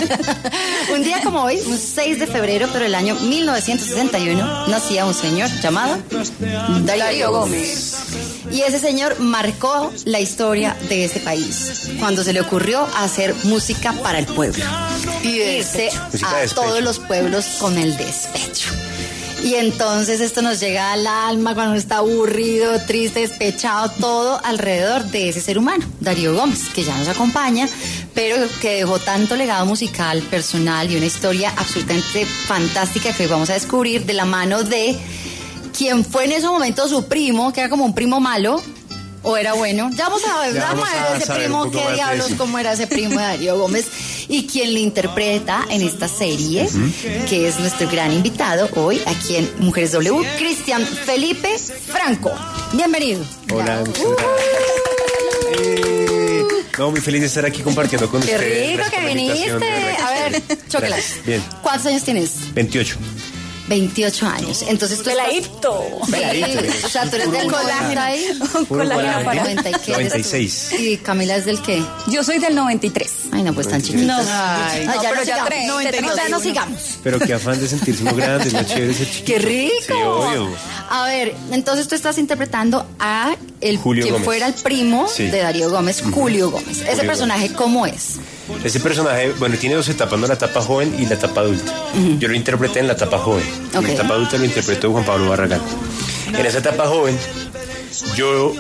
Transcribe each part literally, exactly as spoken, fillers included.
Un día como hoy, un seis de febrero, pero el año mil novecientos sesenta y uno, nacía un señor llamado Darío, Darío Gómez. Y ese señor marcó la historia de este país cuando se le ocurrió hacer música para el pueblo. Y irse a todos los pueblos con el despecho. Y entonces esto nos llega al alma cuando está aburrido, triste, despechado, todo alrededor de ese ser humano, Darío Gómez, que ya nos acompaña, pero que dejó tanto legado musical, personal y una historia absolutamente fantástica que hoy vamos a descubrir de la mano de quien fue en ese momento su primo, que era como un primo malo, o era bueno. Ya vamos a ver, vamos a ver ese primo, qué diablos, cómo era ese primo de Darío Gómez, y quien le interpreta en esta serie, uh-huh. que es nuestro gran invitado hoy aquí en Mujeres W, Cristian Felipe Franco. Bienvenido. Hola, muchas gracias. Uh, eh, no, muy feliz de estar aquí compartiendo con qué ustedes. Qué rico que viniste. A ver, chócalas. Bien. ¿Cuántos años tienes? veintiocho. veintiocho años. Entonces tú peladito. Sí. O sea, tú eres del noventa ahí. Un colágeno para noventa y qué. noventa y seis. ¿Y Camila es del qué? Yo soy del noventa y tres. Ay, no, pues tan chiquita. No, ay, no, no, ya pero no ya sigamos. tres. noventa y dos, ya no sigamos. Pero qué afán de sentirse uno grande, no chévere ser chiquito. ¡Qué rico! Sí, obvio. A ver, entonces tú estás interpretando a el Julio quien Gómez. fuera el primo sí. de Darío Gómez, uh-huh. Julio Gómez. Ese Julio personaje, Gómez. ¿cómo es? Ese personaje, bueno, tiene dos etapas, ¿no? La etapa joven y la etapa adulta. Uh-huh. Yo lo interpreté en la etapa joven. Okay. En la etapa adulta lo interpretó Juan Pablo Barragán. En esa etapa joven, yo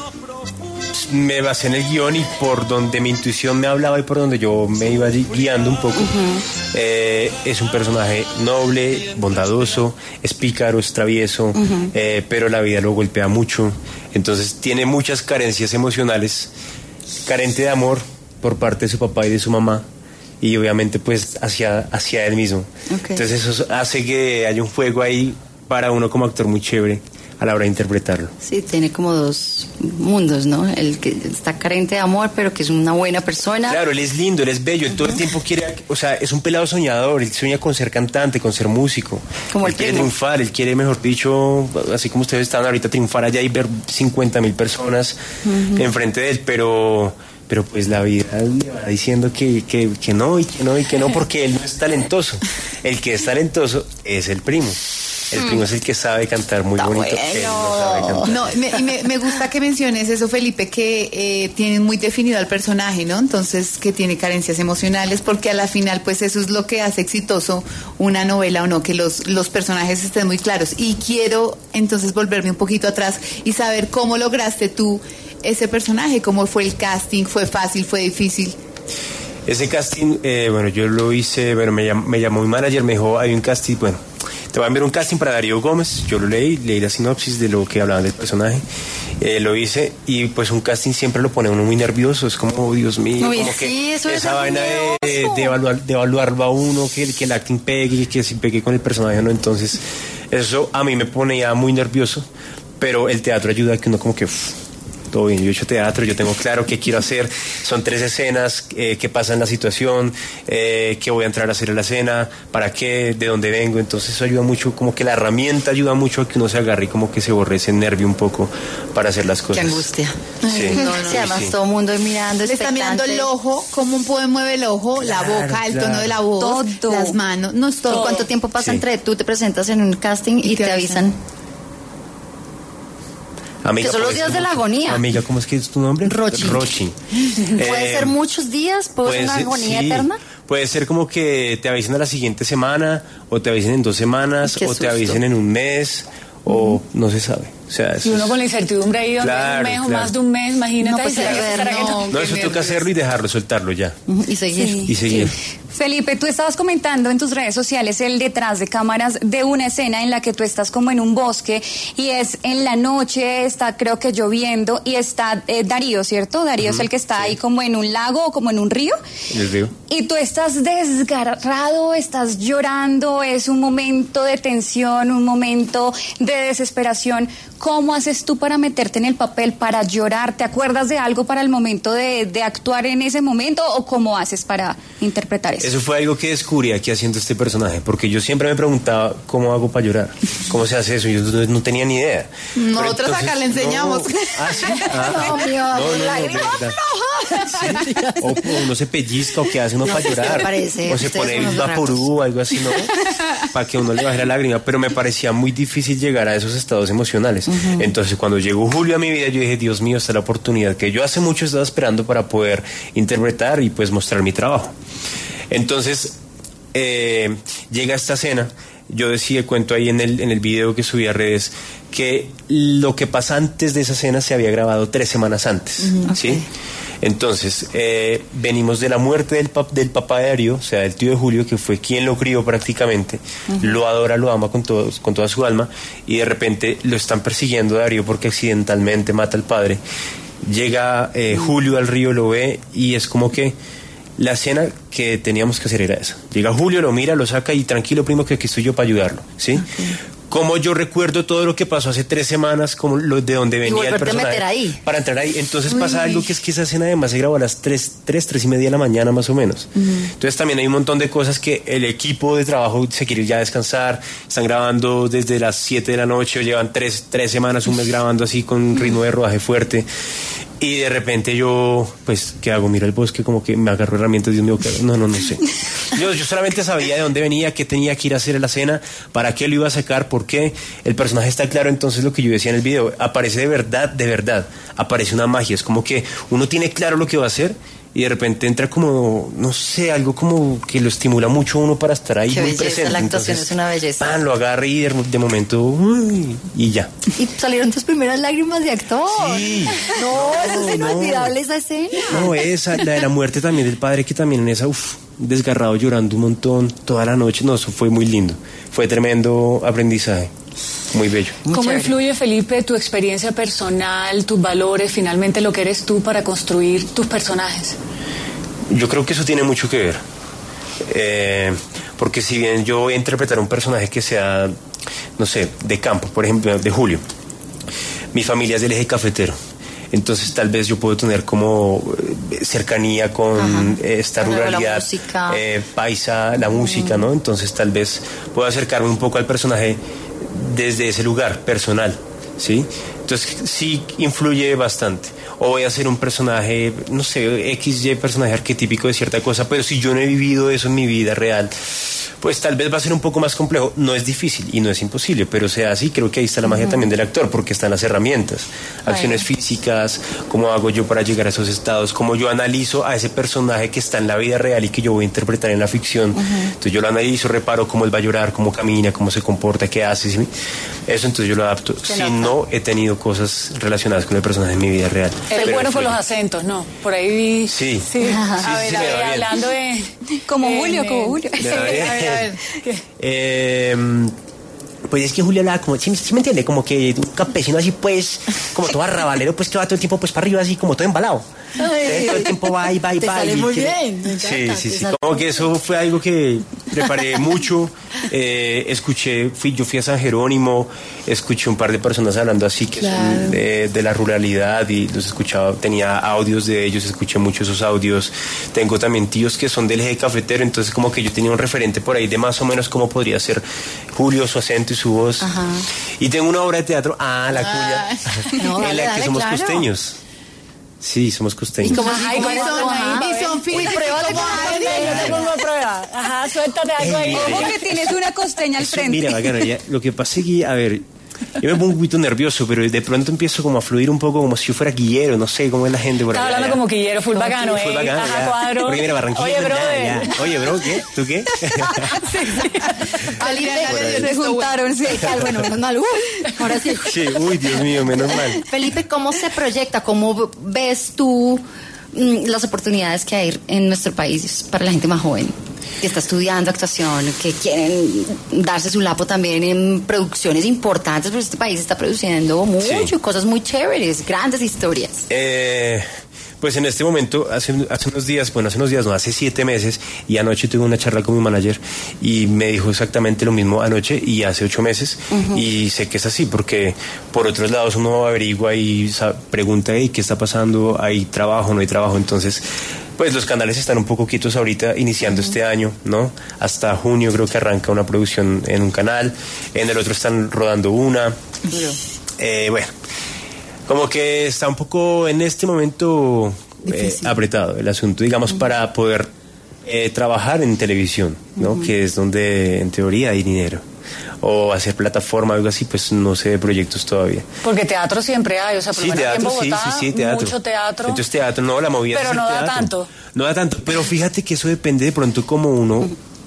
me basé en el guión y por donde mi intuición me hablaba y por donde yo me iba guiando un poco. Uh-huh. eh, es un personaje noble, bondadoso, es pícaro, es travieso, uh-huh. eh, pero la vida lo golpea mucho. Entonces tiene muchas carencias emocionales, carente de amor por parte de su papá y de su mamá, y obviamente pues hacia, hacia él mismo. Okay. Entonces eso hace que haya un juego ahí para uno como actor muy chévere a la hora de interpretarlo. Sí, tiene como dos mundos, ¿no? El que está carente de amor, pero que es una buena persona. Claro, él es lindo, él es bello, él todo el tiempo quiere, o sea, es un pelado soñador, él sueña con ser cantante, con ser músico. Como él el quiere primo. triunfar, él quiere, mejor dicho, así como ustedes están ahorita, triunfar allá y ver cincuenta mil personas uh-huh. enfrente de él, pero... pero pues la vida le va diciendo que, que, que no, y que no, y que no, porque él no es talentoso. El que es talentoso es el primo. El primo es el que sabe cantar muy Está bonito. Bueno. Él no sabe cantar. No, me, me, me gusta que menciones eso, Felipe, que eh, tienen muy definido al personaje, ¿no? Entonces, que tiene carencias emocionales, porque a la final, pues eso es lo que hace exitoso una novela o no, que los, los personajes estén muy claros. Y quiero entonces volverme un poquito atrás y saber cómo lograste tú ese personaje, cómo fue el casting, fue fácil, fue difícil. Ese casting, eh, bueno, yo lo hice, bueno, me llamó, me llamó mi manager, me dijo, hay un casting, bueno, te voy a enviar un casting para Darío Gómez. Yo lo leí, leí la sinopsis de lo que hablaban del personaje, eh, lo hice, y pues un casting siempre lo pone uno muy nervioso, es como, oh, Dios mío, Uy, como sí, que eso esa es vaina de, de, evaluar, de evaluarlo a uno, que, que el acting pegue, que si pegue con el personaje, ¿no? Entonces, eso a mí me pone ya muy nervioso, pero el teatro ayuda a que uno como que... Uff, todo bien, yo he hecho teatro, yo tengo claro qué quiero hacer, son tres escenas, eh, qué pasa en la situación, eh, qué voy a entrar a hacer en la escena, para qué, de dónde vengo, entonces eso ayuda mucho, como que la herramienta ayuda mucho a que uno se agarre y como que se borre ese nervio un poco para hacer las cosas. Qué angustia. Sí, no, no, sí, además sí. Todo el mundo mirando, le está mirando el ojo, cómo mueve el ojo, claro, la boca, el claro. tono de la voz, todo. Las manos, no es todo. ¿Cuánto tiempo pasa sí. entre tú te presentas en un casting y, y te, te avisan? avisan? Amiga, que son los días ser, de la agonía. Amiga, ¿cómo es que es tu nombre? Rochi. Rochi. ¿Puede eh, ser muchos días? ¿Puede ser una agonía sí, eterna? Puede ser como que te avisen a la siguiente semana, o te avisen en dos semanas, o susto. Te avisen en un mes, o uh-huh. no se sabe. O sea, y uno es... con la incertidumbre ahí, claro, un mes o claro. más de un mes, imagínate. No, pues ¿será ver, que, ¿será no, que no eso toca hacerlo y dejarlo, soltarlo ya. Uh-huh. Y seguir. Sí. Y seguir. Sí. Felipe, tú estabas comentando en tus redes sociales el detrás de cámaras de una escena en la que tú estás como en un bosque y es en la noche, está creo que lloviendo y está eh, Darío, ¿cierto? Darío uh-huh. es el que está sí. ahí como en un lago o como en un río. En el río. Y tú estás desgarrado, estás llorando, es un momento de tensión, un momento de desesperación. ¿Cómo haces tú para meterte en el papel, para llorar? ¿Te acuerdas de algo para el momento de, de actuar en ese momento o cómo haces para interpretar eso? eso? Eso fue algo que descubrí aquí haciendo este personaje, porque yo siempre me preguntaba cómo hago para llorar, cómo se hace eso, yo no, no tenía ni idea. Nosotros entonces, acá le enseñamos. No. Ah, ¿sí? Ah, no, mío, no, no, no, lágrima floja. Sí. O, o uno se pellizca o qué hace uno no, para llorar. Parece, o se pone el vaporú o algo así, ¿no? Para que uno le baje la lágrima, pero me parecía muy difícil llegar a esos estados emocionales. Uh-huh. Entonces cuando llegó Julio a mi vida, yo dije, Dios mío, esta es la oportunidad que yo hace mucho estaba esperando para poder interpretar y pues mostrar mi trabajo. Entonces eh, llega esta escena. Yo decía, cuento ahí en el, en el video que subí a redes, que lo que pasa antes de esa escena se había grabado tres semanas antes, uh-huh. ¿sí? Okay. Entonces, eh, venimos de la muerte del, pap, del papá de Darío, o sea, del tío de Julio, que fue quien lo crió prácticamente, uh-huh. lo adora, lo ama con, todo, con toda su alma, y de repente lo están persiguiendo a Darío porque accidentalmente mata al padre. Llega eh, uh-huh. Julio al río, lo ve, y es como que la escena que teníamos que hacer era esa. Llega Julio, lo mira, lo saca y tranquilo, primo, que aquí estoy yo para ayudarlo, ¿sí? Okay. Como yo recuerdo todo lo que pasó hace tres semanas, como lo, de donde venía el personaje. Meter ahí. Para entrar ahí. Entonces Uy. pasa algo que es que esa escena además se grabó a las tres, tres, tres y media de la mañana más o menos. Uh-huh. Entonces también hay un montón de cosas que el equipo de trabajo se quiere ya descansar. Están grabando desde las siete de la noche o llevan tres, tres semanas, un mes grabando así con un ritmo de rodaje fuerte. Y de repente yo, pues, ¿qué hago? Miro el bosque, como que me agarro herramientas, Dios mío, ¿qué hago? No, no, no sé. Yo, yo solamente sabía de dónde venía, qué tenía que ir a hacer en la escena, para qué lo iba a sacar, por qué. El personaje está claro, entonces lo que yo decía en el video, aparece de verdad, de verdad. Aparece una magia, es como que uno tiene claro lo que va a hacer y de repente entra como, no sé, algo como que lo estimula mucho a uno para estar ahí Qué muy belleza, presente. La actuación entonces, es una belleza. Pan, lo agarra y de, de momento, uy, y ya. Y salieron tus primeras lágrimas de actor. Sí. No, eso es inolvidable, no. Esa escena. No, esa, la de la muerte también del padre, que también en esa, uff, desgarrado, llorando un montón toda la noche. No, eso fue muy lindo. Fue tremendo aprendizaje. Muy bello. Muy ¿Cómo chévere. influye, Felipe, tu experiencia personal, tus valores, finalmente lo que eres tú para construir tus personajes? Yo creo que eso tiene mucho que ver. Eh, porque si bien yo voy a interpretar un personaje que sea, no sé, de campo, por ejemplo, de Julio, mi familia es del eje cafetero. Entonces tal vez yo puedo tener como cercanía con Ajá. esta ruralidad eh, paisa, la mm. música, ¿no? Entonces tal vez puedo acercarme un poco al personaje desde ese lugar personal, ¿sí? Entonces sí influye bastante. O voy a ser un personaje, no sé, equis ye personaje arquetípico de cierta cosa, pero si yo no he vivido eso en mi vida real, pues tal vez va a ser un poco más complejo. No es difícil y no es imposible, pero sea así, creo que ahí está la magia uh-huh. también del actor, porque están las herramientas, acciones bueno. físicas, cómo hago yo para llegar a esos estados, cómo yo analizo a ese personaje que está en la vida real y que yo voy a interpretar en la ficción. Uh-huh. Entonces yo lo analizo, reparo cómo él va a llorar, cómo camina, cómo se comporta, qué hace, ¿sí? Eso entonces yo lo adapto. Si nota? No he tenido cosas relacionadas con el personaje en mi vida real. Eres bueno con los acentos, ¿no? Por ahí vi... Sí. sí. A sí, ver, sí, a ver, hablando de... Como eh, Julio, eh, como Julio. A ver, a ver. Eh, pues es que Julio hablaba como, ¿sí, sí me entiende? Como que un campesino así pues, como todo arrabalero, pues que va todo el tiempo pues para arriba así como todo embalado. Entonces, todo el tiempo va y va y Te va. sale y muy que, bien. Me sí, encanta, sí, sí. sale... Como que eso fue algo que preparé mucho. Eh, escuché, fui, yo fui a San Jerónimo, escuché un par de personas hablando así que claro. son de, de la ruralidad y los escuchaba, tenía audios de ellos, escuché mucho esos audios. Tengo también tíos que son del eje cafetero, entonces como que yo tenía un referente por ahí de más o menos cómo podría ser Julio, su acento y su voz. Ajá. Y tengo una obra de teatro, ah, la ah. cuya, no, en dale, la que dale, somos claro. costeños. Sí, somos costeños. ¿Y cómo Ay, si son, y son Uy, prueba de yo tengo una prueba. Ajá, suéltate algo ahí. Ojo que tienes una costeña al Eso, frente. Mira, bacana, ya, lo que pasa es que, a ver, yo me pongo un poquito nervioso, pero de pronto empiezo como a fluir un poco como si yo fuera guillero, no sé cómo es la gente por allá. Estaba hablando como guillero, full bacano, full ¿eh? bacano, Ajá, cuadro. Porque mira, Barranquilla. Oye, bro. Ya, ya. Oye, bro, ¿qué? ¿Tú qué? sí, sí. Felipe, se juntaron, sí, bueno, menos mal. Uy, ahora sí. Sí, uy, Dios mío, menos mal. Felipe, ¿cómo se proyecta? ¿Cómo ves tú mm, las oportunidades que hay en nuestro país para la gente más joven? Que está estudiando actuación, que quieren darse su lapo también en producciones importantes, porque este país está produciendo mucho, sí. cosas muy chéveres, grandes historias. Eh, pues en este momento, hace, hace unos días, bueno, hace unos días, no, hace siete meses, y anoche tuve una charla con mi manager y me dijo exactamente lo mismo anoche y hace ocho meses, uh-huh. y sé que es así, porque por otros lados uno averigua y sabe, pregunta, hey, ¿qué está pasando? ¿Hay trabajo? ¿No hay trabajo? Entonces... Pues los canales están un poco quietos ahorita, iniciando uh-huh. este año, ¿no? Hasta junio creo que arranca una producción en un canal, en el otro están rodando una. Uh-huh. Eh, bueno, como que está un poco en este momento eh, apretado el asunto, digamos, uh-huh. para poder eh, trabajar en televisión, ¿no? Uh-huh. Que es donde en teoría hay dinero. O hacer plataforma, algo así, pues no sé de proyectos todavía. Porque teatro siempre hay, o sea, por sí, ejemplo, teatro, en Bogotá, sí, sí, sí, teatro. mucho teatro. Entonces teatro, no, la movida pero es no da teatro. tanto. No da tanto, pero fíjate que eso depende de pronto como uno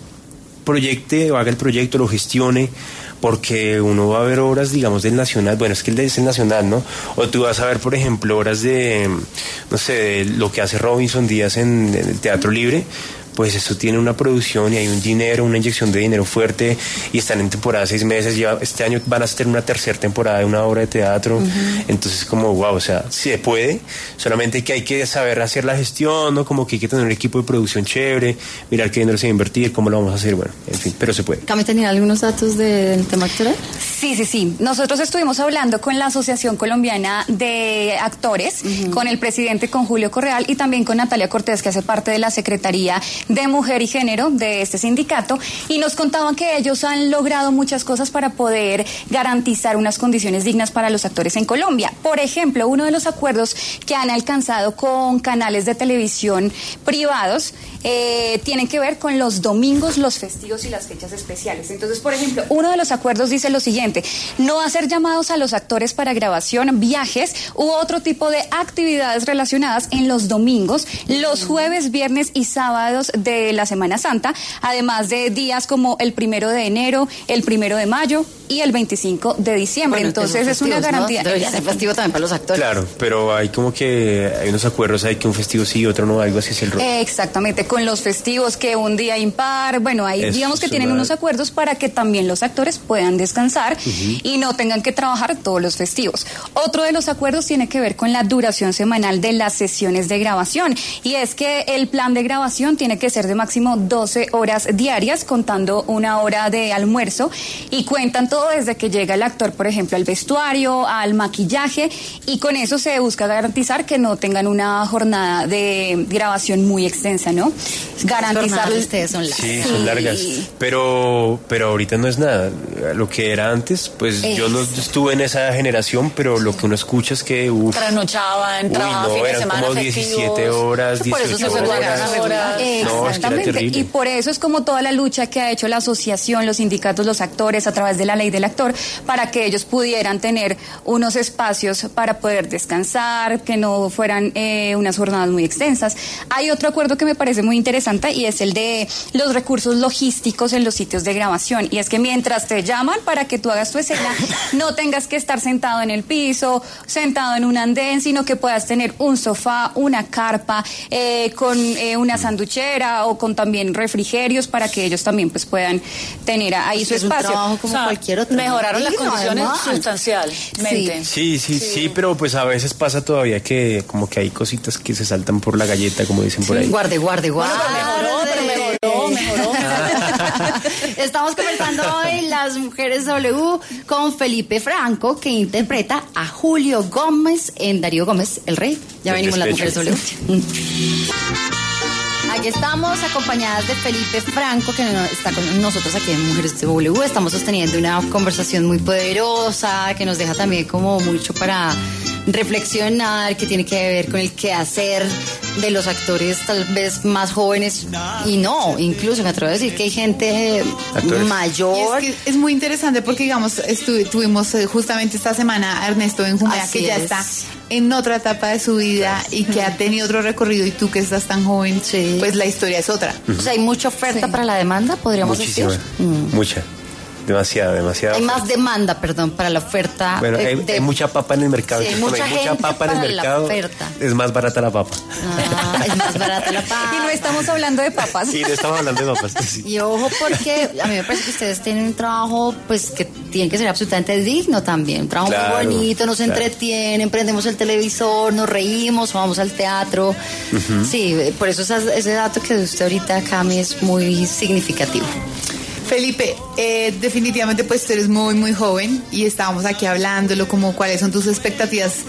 proyecte o haga el proyecto, lo gestione, porque uno va a ver obras, digamos, del Nacional, bueno, es que el es el Nacional, ¿no? O tú vas a ver, por ejemplo, obras de, no sé, de lo que hace Robinson Díaz en, en el Teatro Libre, pues eso tiene una producción y hay un dinero, una inyección de dinero fuerte y están en temporada seis meses, ya este año van a hacer una tercera temporada de una obra de teatro, uh-huh. entonces como wow, o sea, sí se puede, solamente que hay que saber hacer la gestión, ¿no? Como que hay que tener un equipo de producción chévere, mirar qué dinero se va a invertir, cómo lo vamos a hacer, bueno, en fin, pero se puede. ¿Cami tenía algunos datos del tema actoral? Sí, sí, sí, nosotros estuvimos hablando con la Asociación Colombiana de Actores, uh-huh. con el presidente, con Julio Correal y también con Natalia Cortés, que hace parte de la Secretaría de Mujer y Género de este sindicato, y nos contaban que ellos han logrado muchas cosas para poder garantizar unas condiciones dignas para los actores en Colombia. Por ejemplo, uno de los acuerdos que han alcanzado con canales de televisión privados eh, tienen que ver con los domingos, los festivos y las fechas especiales. Entonces, por ejemplo, uno de los acuerdos dice lo siguiente: no hacer llamados a los actores para grabación, viajes u otro tipo de actividades relacionadas en los domingos, los jueves, viernes y sábados de la Semana Santa, además de días como el primero de enero, el primero de mayo y el veinticinco de diciembre. Bueno, entonces es una garantía. ¿No? Debería ser festivo también para los actores. Claro, pero hay como que hay unos acuerdos, hay que un festivo sí y otro no, algo así es el rol. Exactamente, con los festivos, que un día impar, bueno, hay Eso, digamos que tienen va... unos acuerdos para que también los actores puedan descansar uh-huh. y no tengan que trabajar todos los festivos. Otro de los acuerdos tiene que ver con la duración semanal de las sesiones de grabación, y es que el plan de grabación tiene que ser de máximo doce horas diarias, contando una hora de almuerzo, y cuentan todo desde que llega el actor, por ejemplo, al vestuario, al maquillaje, y con eso se busca garantizar que no tengan una jornada de grabación muy extensa, ¿no? Garantizar. Ustedes son largas. Sí, son largas, pero, pero ahorita no es nada. Lo que era antes, pues es. yo no estuve en esa generación, pero lo que uno escucha es que uf, trasnochaban, trabajaban no, fines de eran semana como festivos. diecisiete horas, dieciocho horas. horas. No, es que era terrible. Y por eso es como toda la lucha que ha hecho la asociación, los sindicatos, los actores, a través de la ley del actor, para que ellos pudieran tener unos espacios para poder descansar, que no fueran eh, unas jornadas muy extensas. Hay otro acuerdo que me parece muy interesante, y es el de los recursos logísticos en los sitios de grabación, y es que mientras te llaman para que tú hagas tu escena, no tengas que estar sentado en el piso, sentado en un andén, sino que puedas tener un sofá, una carpa, eh, con eh, una sanduchera o con también refrigerios, para que ellos también pues puedan tener ahí es su espacio. Un trabajo como o sea, cualquier otro. Mejoraron ¿no? las condiciones además. sustancialmente. Sí. Sí, sí, sí, sí, pero pues a veces pasa todavía que como que hay cositas que se saltan por la galleta, como dicen por ahí. Guarde, guarde, guarde. Bueno, pero mejoró, pero mejoró, mejoró. Estamos conversando hoy Las Mujeres W con Felipe Franco, que interpreta a Julio Gómez en Darío Gómez, el Rey. Ya Los venimos despechos. Las Mujeres W. Aquí estamos acompañadas de Felipe Franco, que está con nosotros aquí en Mujeres W. Estamos sosteniendo una conversación muy poderosa, que nos deja también como mucho para reflexionar, que tiene que ver con el quehacer de los actores tal vez más jóvenes, y no, incluso me atrevo a decir que hay gente Actores. mayor. Y es que es muy interesante porque, digamos, estu- tuvimos eh, justamente esta semana a Ernesto Benjumea, Así que ya es. está en otra etapa de su vida y que ha tenido otro recorrido, y tú que estás tan joven, Sí. pues la historia es otra. O sea, hay mucha oferta Sí. para la demanda, podríamos Muchísima, decir. Mm. mucha, demasiada, demasiada. Hay más demanda, perdón, para la oferta. Bueno, eh, hay, de- hay mucha papa en el mercado. Sí, hay Entonces, mucha cuando hay mucha gente papa en el para la mercado, oferta. es más barata la papa. Ah, es más barata la papa. Y no estamos hablando de papas. Y no estamos hablando de papas. Sí. Y ojo, porque a mí me parece que ustedes tienen un trabajo pues que tiene que ser absolutamente digno también. Un trabajo Claro, muy bonito, nos claro. entretienen, prendemos el televisor, nos reímos, vamos al teatro. Uh-huh. Sí, por eso esa, ese dato que de usted ahorita, Cami, es muy significativo. Felipe, eh, definitivamente pues tú eres muy muy joven y estábamos aquí hablándolo como cuáles son tus expectativas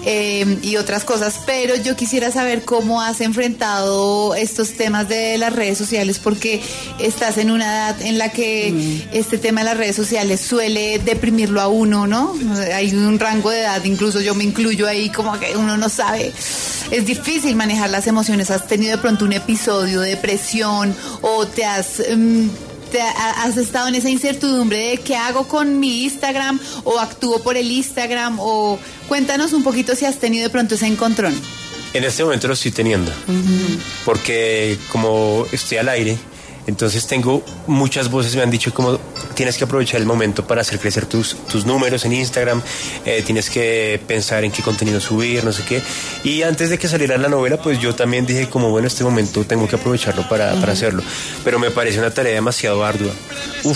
eh, y otras cosas, pero yo quisiera saber cómo has enfrentado estos temas de las redes sociales, porque estás en una edad en la que mm. este tema de las redes sociales suele deprimirlo a uno, ¿no? Hay un rango de edad, incluso yo me incluyo ahí, como que uno no sabe, es difícil manejar las emociones. ¿Has tenido de pronto un episodio de depresión o te has... Um, Te has estado en esa incertidumbre de qué hago con mi Instagram o actúo por el Instagram? O cuéntanos un poquito si has tenido de pronto ese encontrón. En este momento lo estoy teniendo, uh-huh. porque como estoy al aire, entonces tengo muchas voces me han dicho como tienes que aprovechar el momento para hacer crecer tus, tus números en Instagram, eh, tienes que pensar en qué contenido subir, no sé qué. Y antes de que saliera la novela, pues yo también dije como bueno, este momento tengo que aprovecharlo para, uh-huh. para hacerlo. Pero me parece una tarea demasiado ardua. Uf,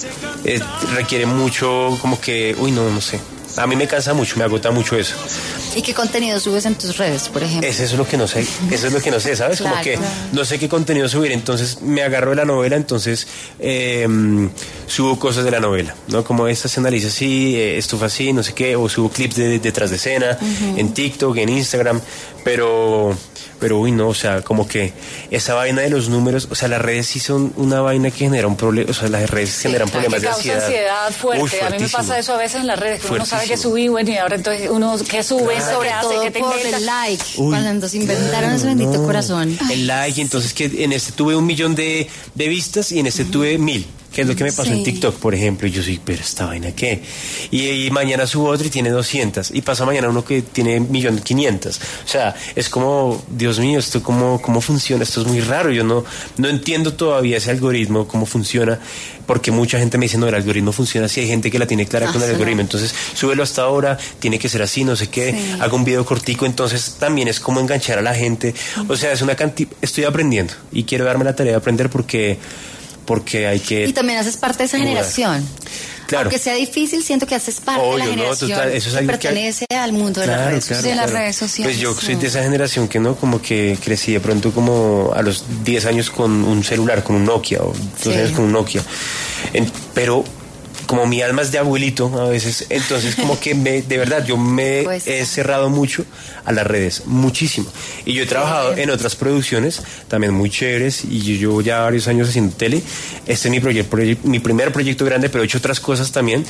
eh, requiere mucho como que, uy no, no sé. A mí me cansa mucho, me agota mucho eso. ¿Y qué contenido subes en tus redes, por ejemplo? Eso es lo que no sé, eso es lo que no sé, ¿sabes? Claro, como que claro. no sé qué contenido subir, entonces me agarro de la novela, entonces eh, subo cosas de la novela, ¿no? Como esta se analiza así, eh, esto fue así, no sé qué, o subo clips de, de detrás de escena, uh-huh. en TikTok, en Instagram, pero... Pero uy no, o sea, como que esa vaina de los números, o sea, las redes sí son una vaina que genera un problema, o sea, las redes sí, generan problemas de ansiedad. ansiedad fuerte. Uy, a mí me pasa eso a veces en las redes, que uno no sabe qué subir, bueno, y ahora entonces uno qué sube, claro. sobre todo hace, que te por inventa. el like, uy, cuando se inventaron claro, ese bendito no. corazón. El like, entonces que en este tuve un millón de, de vistas y en este uh-huh. tuve mil. ¿Qué es lo que me pasó sí. en TikTok, por ejemplo? Y yo soy, pero esta vaina, ¿qué? Y, y mañana subo otro y tiene doscientas. Y pasa mañana uno que tiene un millón quinientas. O sea, es como, Dios mío, esto cómo, cómo funciona. Esto es muy raro. Yo no, no entiendo todavía ese algoritmo, cómo funciona. Porque mucha gente me dice, no, el algoritmo funciona así. Hay gente que la tiene clara ah, con el algoritmo. Entonces, súbelo hasta ahora, tiene que ser así, no sé qué. Sí. Hago un video cortico. Entonces, también es como enganchar a la gente. O sea, es una cantidad... Estoy aprendiendo. Y quiero darme la tarea de aprender porque... porque hay que... Y también haces parte de esa generación. Claro. Aunque sea difícil, siento que haces parte Obvio, de la generación no, total, eso es algo que pertenece que... al mundo de, claro, las redes, claro, de claro. las redes sociales. Pues yo soy de esa generación que no, como que crecí de pronto como a los diez años con un celular, con un Nokia, o dos sí. años con un Nokia. En, pero... como mi alma es de abuelito a veces, entonces como que me, de verdad yo me pues, he cerrado mucho a las redes, muchísimo. Y yo he trabajado en otras producciones también muy chéveres y yo llevo ya varios años haciendo tele. Este es mi, proyecto, mi primer proyecto grande, pero he hecho otras cosas también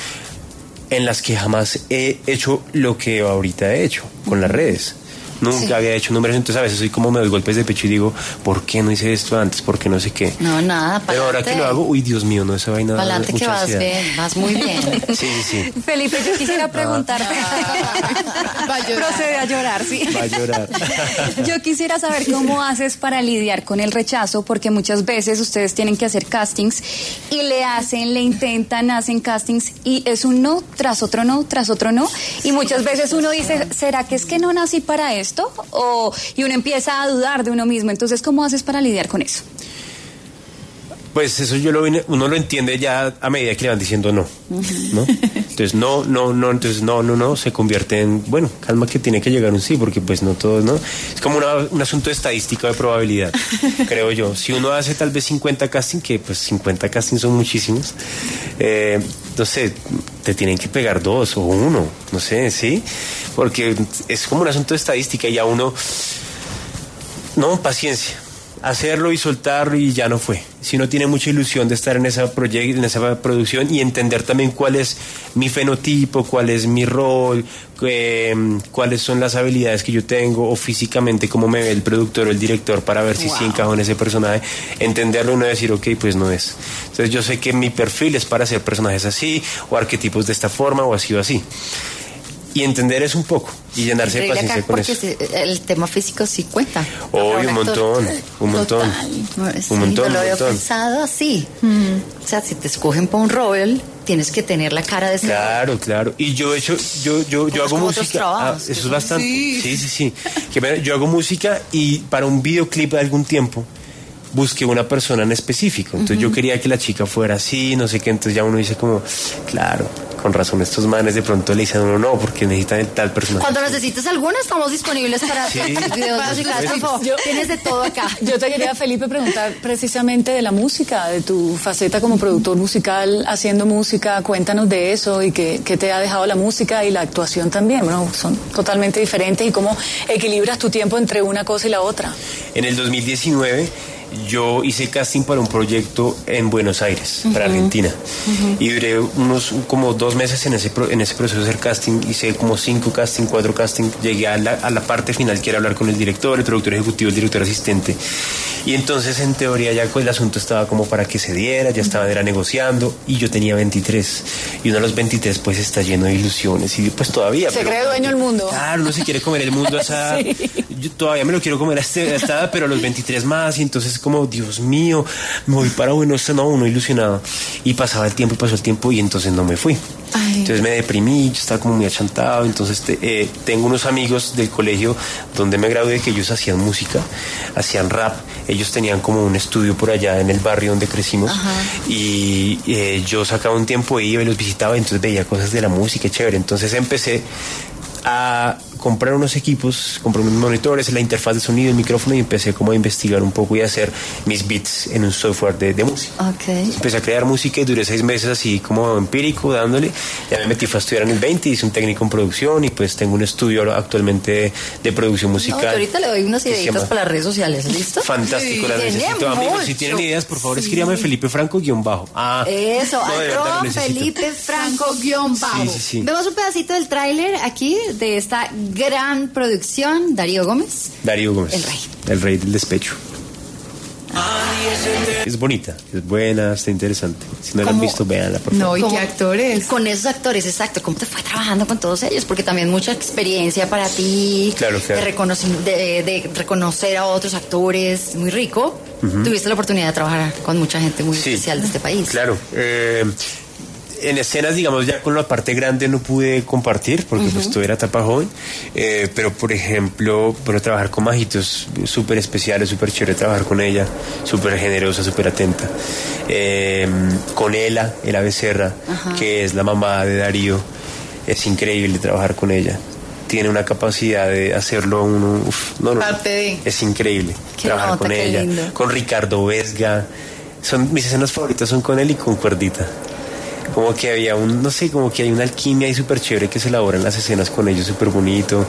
en las que jamás he hecho lo que ahorita he hecho con las redes. Nunca sí. había hecho números, entonces a veces soy como me doy golpes de pecho y digo, ¿por qué no hice esto antes? ¿Por qué no sé qué? No, nada, pero ahora que lo hago, uy, Dios mío, no, esa vaina. Pa'lante que vas bien, vas muy bien. Sí, sí, sí. Felipe, yo quisiera preguntarte. Va a llorar. Procede a llorar, sí. Va a llorar. Yo quisiera saber cómo haces para lidiar con el rechazo, porque muchas veces ustedes tienen que hacer castings y le hacen, le intentan, hacen castings y es un no tras otro no, tras otro no. Y muchas veces uno dice, ¿será que es que no nací para esto? O, y uno empieza a dudar de uno mismo. Entonces, ¿cómo haces para lidiar con eso? Pues eso yo lo uno lo entiende ya a medida que le van diciendo no, ¿no? Entonces no, no, no, entonces no, no, no, se convierte en, bueno, calma que tiene que llegar un sí, porque pues no todos, ¿no? Es como una, un asunto estadístico de probabilidad, creo yo. Si uno hace tal vez cincuenta castings, que pues cincuenta castings son muchísimos, eh, no sé, te tienen que pegar dos o uno, no sé, ¿sí? Porque es como un asunto de estadística y a uno, no, paciencia. Hacerlo y soltarlo y ya no fue. Si uno tiene mucha ilusión de estar en esa proyecto, en esa producción y entender también cuál es mi fenotipo, cuál es mi rol, eh, cuáles son las habilidades que yo tengo o físicamente cómo me ve el productor o el director para ver si wow. sí encajo en ese personaje, entenderlo y no decir ok, pues no es. Entonces yo sé que mi perfil es para hacer personajes así o arquetipos de esta forma o así o así. Y entender eso un poco y llenarse de paciencia con eso. Porque el tema físico sí cuenta. Hoy un montón, un montón, Total. un montón. No lo había montón. pensado así. Mm. O sea, si te escogen para un rol, tienes que tener la cara de ese. Claro, claro. Y yo he hecho, yo, yo, yo hago música. Ah, eso es bastante. Sí, sí, sí. sí. Que yo hago música y para un videoclip de algún tiempo busqué una persona en específico. Entonces uh-huh. yo quería que la chica fuera así, no sé qué. Entonces ya uno dice como, claro, con razón estos manes de pronto le dicen a uno no, porque necesitan tal personaje. Cuando necesites alguna, estamos disponibles para sí. videos musicales. Yo, tienes de todo acá. Yo te quería, Felipe, preguntar precisamente de la música, de tu faceta como productor musical, haciendo música. Cuéntanos de eso y qué, qué te ha dejado la música y la actuación también. Bueno, son totalmente diferentes y cómo equilibras tu tiempo entre una cosa y la otra. En el dos mil diecinueve yo hice casting para un proyecto en Buenos Aires, uh-huh. para Argentina, uh-huh. y duré unos como dos meses en ese pro, en ese proceso de hacer casting. Hice como cinco casting, cuatro casting, llegué a la, a la parte final que era hablar con el director, el productor ejecutivo, el director asistente, y entonces en teoría ya el asunto estaba como para que se diera, ya estaban era negociando, y yo tenía veintitrés, y uno de los veintitrés pues está lleno de ilusiones, y pues todavía... Se pero, cree dueño del mundo. Claro, uno se quiere comer el mundo a esa... sí. Yo todavía me lo quiero comer a esta edad, pero a los veintitrés más, y entonces como, Dios mío, me voy para Buenos Aires, no, uno ilusionado. Y pasaba el tiempo y pasó el tiempo y entonces no me fui. Ay. Entonces me deprimí, yo estaba como muy achantado. Entonces te, eh, tengo unos amigos del colegio donde me gradué que ellos hacían música, hacían rap. Ellos tenían como un estudio por allá en el barrio donde crecimos. Ajá. Y eh, yo sacaba un tiempo, iba y los visitaba, entonces veía cosas de la música, chévere. Entonces empecé a comprar unos equipos, compré unos monitores, la interfaz de sonido, el micrófono, y empecé como a investigar un poco y a hacer mis beats en un software de, de música. Okay. Empecé a crear música y duré seis meses así como empírico, dándole. Ya me metí, fue a estudiar en el veinte, hice un técnico en producción y pues tengo un estudio actualmente de, de producción musical. No, ahorita le doy unas ideitas para las redes sociales, ¿listo? Fantástico, sí, las necesito, amigos. Si tienen ideas, por favor, sí. escríbame Felipe Franco guión bajo. Ah, eso, no, arroba Felipe Franco guión bajo. Sí, sí, sí. Vemos un pedacito del tráiler aquí de esta gran producción. Darío Gómez. Darío Gómez. El rey. El rey del despecho. Es bonita, es buena, está interesante. Si no la han visto, véanla, por favor. No, ¿y qué actores? Con esos actores, exacto. ¿Cómo te fue trabajando con todos ellos? Porque también mucha experiencia para ti. Claro, claro. De, reconocer, de, de reconocer a otros actores, muy rico. Uh-huh. Tuviste la oportunidad de trabajar con mucha gente muy sí, especial de este país. Claro. Eh, en escenas, digamos, ya con la parte grande no pude compartir, porque uh-huh. pues todo era etapa joven, eh, pero por ejemplo, bueno, trabajar con Majitos, súper especiales, súper chévere trabajar con ella, súper generosa, súper atenta. Eh, con Ela, Ela Becerra, uh-huh. que es la mamá de Darío, es increíble trabajar con ella. Tiene una capacidad de hacerlo uno, uf, no, no, parte de... es increíble qué trabajar nota, con ella, lindo. Con Ricardo Vesga. Son mis escenas favoritas, son con él y con Cuerdita. Como que había un, no sé, como que hay una alquimia ahí súper chévere que se elabora en las escenas con ellos, súper bonito.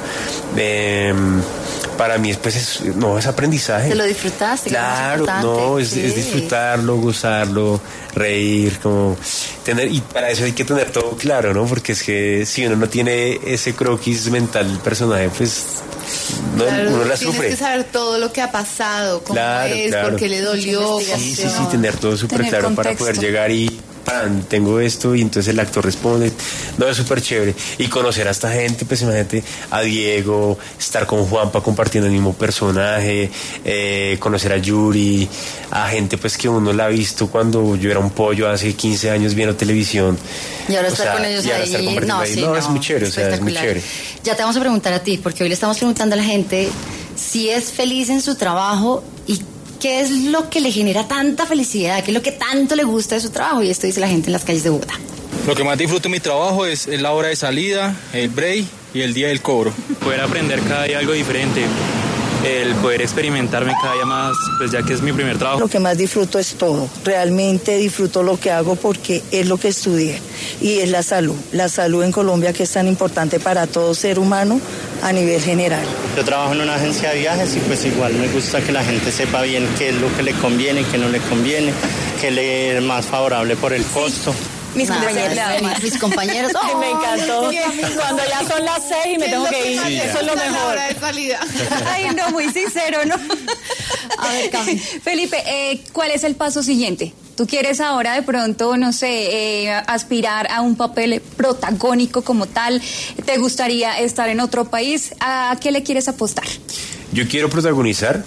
Eh, para mí, pues, es, no, es aprendizaje. ¿Te lo disfrutaste? Claro, no, es, es disfrutarlo, gozarlo, reír, como tener, y para eso hay que tener todo claro, ¿no? Porque es que si uno no tiene ese croquis mental del personaje, pues... No, claro, uno la tienes sufre. que saber todo lo que ha pasado, cómo claro, es, claro. por qué le dolió. Sí, sí, sí, sí, tener todo súper claro contexto. Para poder llegar y pan, tengo esto, y entonces el actor responde. No, es súper chévere. Y conocer a esta gente, pues imagínate a Diego, estar con Juanpa compartiendo el mismo personaje, eh, conocer a Yuri, a gente pues que uno la ha visto cuando yo era un pollo hace quince años viendo televisión. Y ahora estar sea, con ellos ahí. Estar no, ahí. Sí, no, no, es muy chévere, o sea, es muy chévere. Ya te vamos a preguntar a ti, porque hoy le estamos preguntando a la gente si es feliz en su trabajo y qué es lo que le genera tanta felicidad, qué es lo que tanto le gusta de su trabajo, y esto dice la gente en las calles de Bogotá. Lo que más disfruto de mi trabajo es, es la hora de salida, el break y el día del cobro. Poder aprender cada día algo diferente, el poder experimentarme cada día más, pues ya que es mi primer trabajo. Lo que más disfruto es todo, realmente disfruto lo que hago porque es lo que estudié y es la salud, la salud en Colombia que es tan importante para todo ser humano a nivel general. Yo trabajo en una agencia de viajes y pues igual me gusta que la gente sepa bien qué es lo que le conviene, qué no le conviene, qué le es más favorable por el costo. Mis nah, compañeros, mis compañeros. Oh, me encantó. Cuando ya son las seis y me tengo que ir, sí, eso es lo mejor. Ay, no, muy sincero, ¿no? A ver, Cami. Felipe, eh, ¿cuál es el paso siguiente? ¿Tú quieres ahora de pronto, no sé, eh, aspirar a un papel protagónico como tal? ¿Te gustaría estar en otro país? ¿A qué le quieres apostar? Yo quiero protagonizar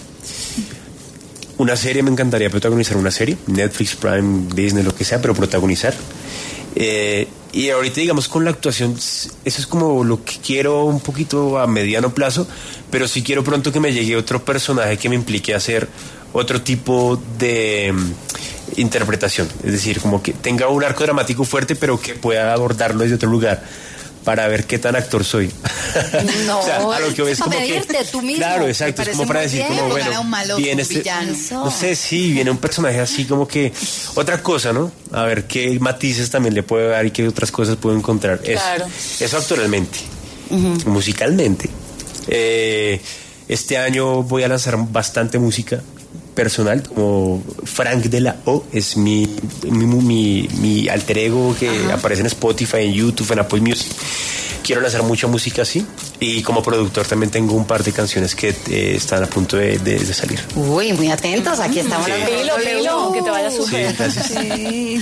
una serie, me encantaría protagonizar una serie, Netflix, Prime, Disney, lo que sea, pero protagonizar. Eh, y ahorita, digamos, con la actuación, eso es como lo que quiero un poquito a mediano plazo, pero sí quiero pronto que me llegue otro personaje que me implique hacer otro tipo de interpretación, es decir, como que tenga un arco dramático fuerte, pero que pueda abordarlo desde otro lugar, para ver qué tan actor soy. No, o sea, a lo que ves como medirte que, tú mismo. claro, exacto, es como para decir bien, como bueno, un malo, viene un este, villano. no sé, sí, viene un personaje así como que otra cosa, ¿no? A ver qué matices también le puedo dar y qué otras cosas puedo encontrar. Eso, claro. Eso actualmente, uh-huh. Musicalmente. Eh, este año voy a lanzar bastante música personal, como Frank de la O, es mi, mi, mi, mi alter ego que Ajá. aparece en Spotify, en YouTube, en Apple Music. Quiero lanzar mucha música así, y como productor también tengo un par de canciones que eh, están a punto de, de, de salir. Uy, muy atentos, aquí estamos. Sí. Pilo, pilo, que te vaya súper. Sí, gracias. Sí.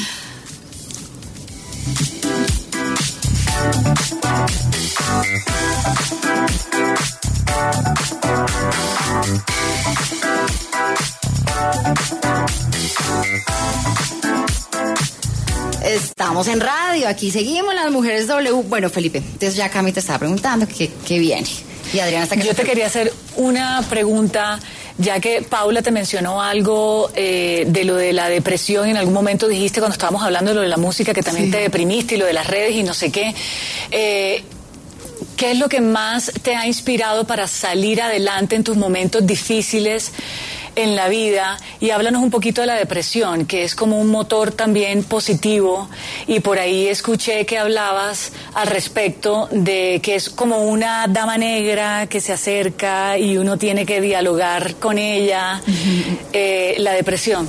Estamos en radio, aquí seguimos las mujeres W. Bueno, Felipe, entonces ya Cami te estaba preguntando qué, qué viene. Y Adriana está. Yo te quería hacer una pregunta, ya que Paula te mencionó algo eh, de lo de la depresión. En algún momento dijiste, cuando estábamos hablando de lo de la música, que también sí. te deprimiste y lo de las redes y no sé qué. Eh, ¿Qué es lo que más te ha inspirado para salir adelante en tus momentos difíciles en la vida? Y háblanos un poquito de la depresión, que es como un motor también positivo, y por ahí escuché que hablabas al respecto de que es como una dama negra que se acerca y uno tiene que dialogar con ella. Uh-huh. eh, la depresión.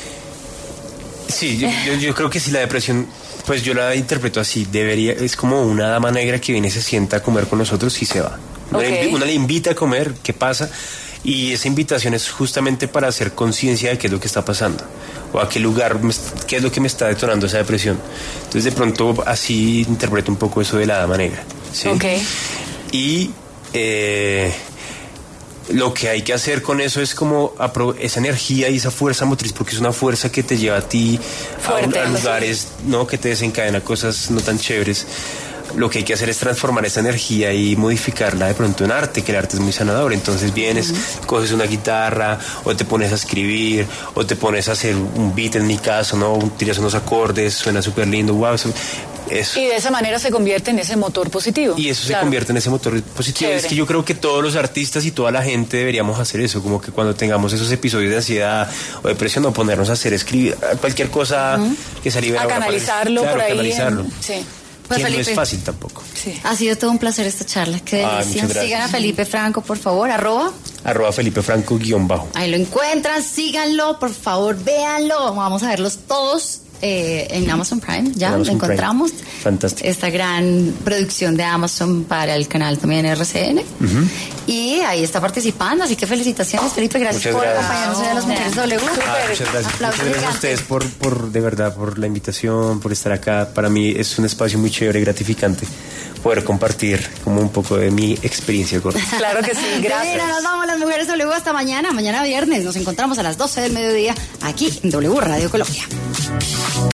Sí, yo, yo, yo creo que sí, la depresión, pues yo la interpreto así, debería, es como una dama negra que viene, se sienta a comer con nosotros y se va. Okay. Una, una le invita a comer, ¿qué pasa? Y esa invitación es justamente para hacer conciencia de qué es lo que está pasando, o a qué lugar, me, qué es lo que me está detonando esa depresión. Entonces de pronto así interpreto un poco eso de la dama negra, ¿sí? Okay. Y eh, lo que hay que hacer con eso es como esa energía y esa fuerza motriz, porque es una fuerza que te lleva a ti Fuerte, a, a lugares, ¿no? Que te desencadena cosas no tan chéveres. Lo que hay que hacer es transformar esa energía y modificarla de pronto en arte, que el arte es muy sanador. Entonces vienes, uh-huh. coges una guitarra, o te pones a escribir, o te pones a hacer un beat, en mi caso, ¿no? Tiras unos acordes, suena súper lindo, wow, eso, eso. Y de esa manera se convierte en ese motor positivo. Y eso claro. se convierte en ese motor positivo. Chévere. Es que yo creo que todos los artistas y toda la gente deberíamos hacer eso, como que cuando tengamos esos episodios de ansiedad o depresión, o ponernos a hacer, escribir, cualquier cosa uh-huh. que se libera. A canalizarlo para, por claro, ahí. canalizarlo. En, sí. Pues Felipe, Felipe, no es fácil tampoco. Sí. Ha sido todo un placer esta charla. Qué delicia. Ah, sigan a Felipe Franco, por favor. Arroba. Arroba Felipe Franco guión bajo. Ahí lo encuentran, síganlo, por favor, véanlo. Vamos a verlos todos eh, en Amazon Prime. Ya lo encontramos. Prime. Fantástico. Esta gran producción de Amazon para el canal también R C N. Uh-huh. Y ahí está participando. Así que felicitaciones, Felipe. Gracias muchas por gracias. acompañarnos en Las Mujeres W. Ah, muchas gracias. Muchas gracias a ustedes por, por, de verdad, por la invitación, por estar acá. Para mí es un espacio muy chévere y gratificante poder compartir como un poco de mi experiencia corta. Claro que sí, gracias. Mira, nos vamos Las Mujeres W hasta mañana. Mañana viernes nos encontramos a las doce del mediodía aquí en W Radio Colombia.